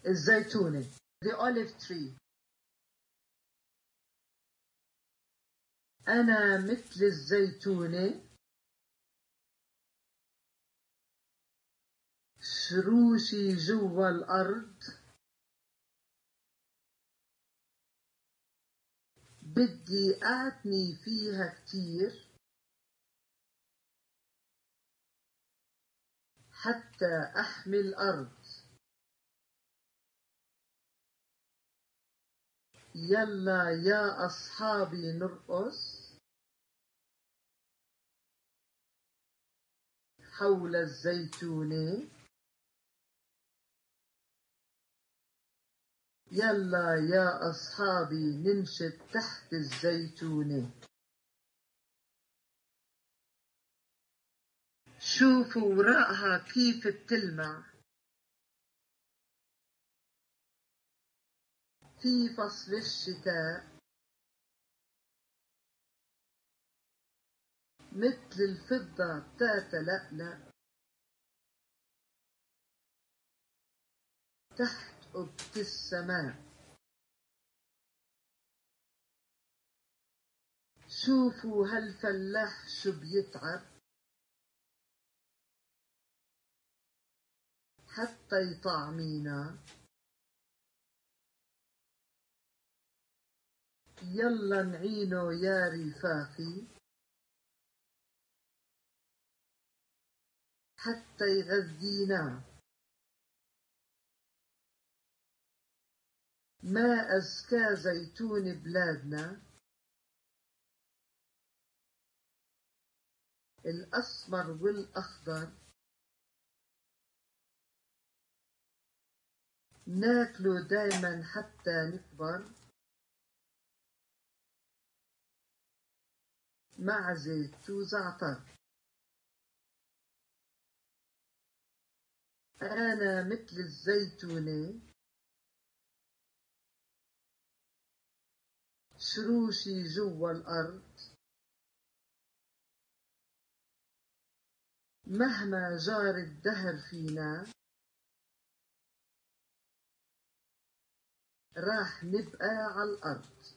الزيتونة the olive tree. أنا مثل الزيتونة شروشي جوا الأرض بدي أعتني فيها كتير حتى أحمي الأرض. يلا يا أصحابي نرقص حول الزيتونة. يلا يا أصحابي ننشد تحت الزيتونة. شوفوا وراءها كيف بتلمع في فصل الشتاء مثل الفضة بتتلألأ تحت قبة السماء. شوفوا هالفلاح شو بيتعب حتى يطعمينا. يلا نعينه يا رفاقي حتى يغذينا. ما أزكى زيتون بلادنا الأسمر والأخضر ناكله دايما حتى نكبر مع زيت وزعتر. أنا مثل الزيتونة شروشي جوا الأرض مهما جار الدهر فينا راح نبقى على الأرض.